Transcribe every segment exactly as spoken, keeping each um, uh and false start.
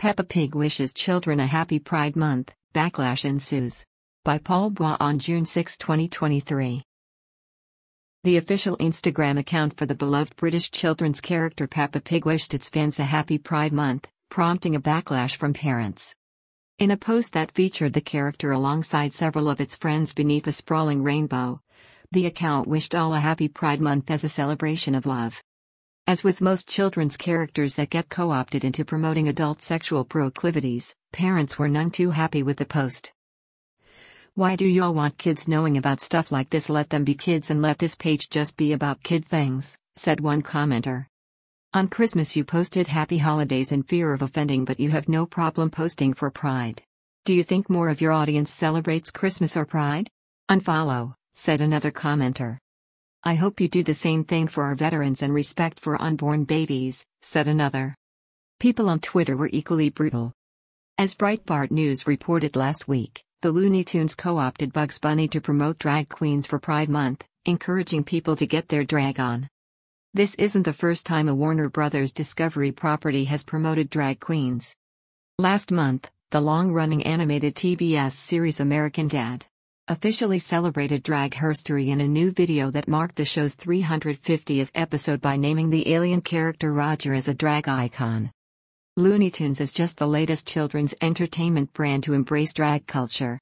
Peppa Pig wishes children a happy Pride Month, backlash ensues. By Paul Bois on June sixth, twenty twenty-three. The official Instagram account for the beloved British children's character Peppa Pig wished its fans a happy Pride Month, prompting a backlash from parents. In a post that featured the character alongside several of its friends beneath a sprawling rainbow, the account wished all a happy Pride Month as a celebration of love. As with most children's characters that get co-opted into promoting adult sexual proclivities, parents were none too happy with the post. "Why do y'all want kids knowing about stuff like this? Let them be kids and let this page just be about kid things," said one commenter. "On Christmas you posted happy holidays in fear of offending, but you have no problem posting for Pride. Do you think more of your audience celebrates Christmas or Pride? Unfollow," said another commenter. "I hope you do the same thing for our veterans and respect for unborn babies," said another. People on Twitter were equally brutal. As Breitbart News reported last week, the Looney Tunes co-opted Bugs Bunny to promote drag queens for Pride Month, encouraging people to get their drag on. This isn't the first time a Warner Brothers Discovery property has promoted drag queens. Last month, the long-running animated T B S series American Dad! Officially celebrated drag herstory in a new video that marked the show's three hundred fiftieth episode by naming the alien character Roger as a drag icon. Looney Tunes is just the latest children's entertainment brand to embrace drag culture.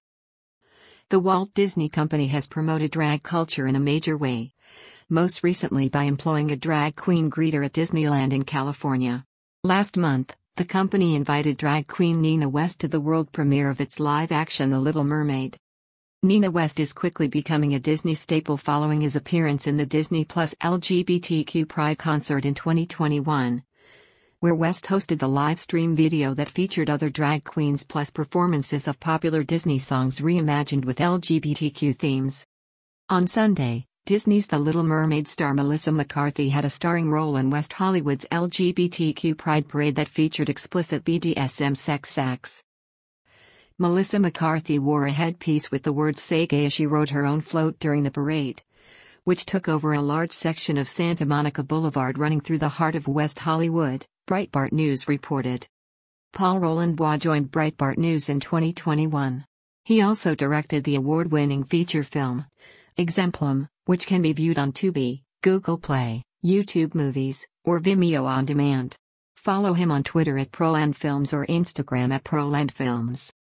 The Walt Disney Company has promoted drag culture in a major way, most recently by employing a drag queen greeter at Disneyland in California. Last month, the company invited drag queen Nina West to the world premiere of its live-action The Little Mermaid. Nina West is quickly becoming a Disney staple following his appearance in the Disney Plus L G B T Q Pride concert in twenty twenty-one, where West hosted the live stream video that featured other drag queens plus performances of popular Disney songs reimagined with L G B T Q themes. On Sunday, Disney's The Little Mermaid star Melissa McCarthy had a starring role in West Hollywood's L G B T Q Pride Parade that featured explicit B D S M sex acts. Melissa McCarthy wore a headpiece with the words "Say Gay" as she rode her own float during the parade, which took over a large section of Santa Monica Boulevard running through the heart of West Hollywood, Breitbart News reported. Paul Roland Bois joined Breitbart News in twenty twenty-one. He also directed the award-winning feature film, Exemplum, which can be viewed on Tubi, Google Play, YouTube Movies, or Vimeo on demand. Follow him on Twitter at Proland Films or Instagram at Proland Films.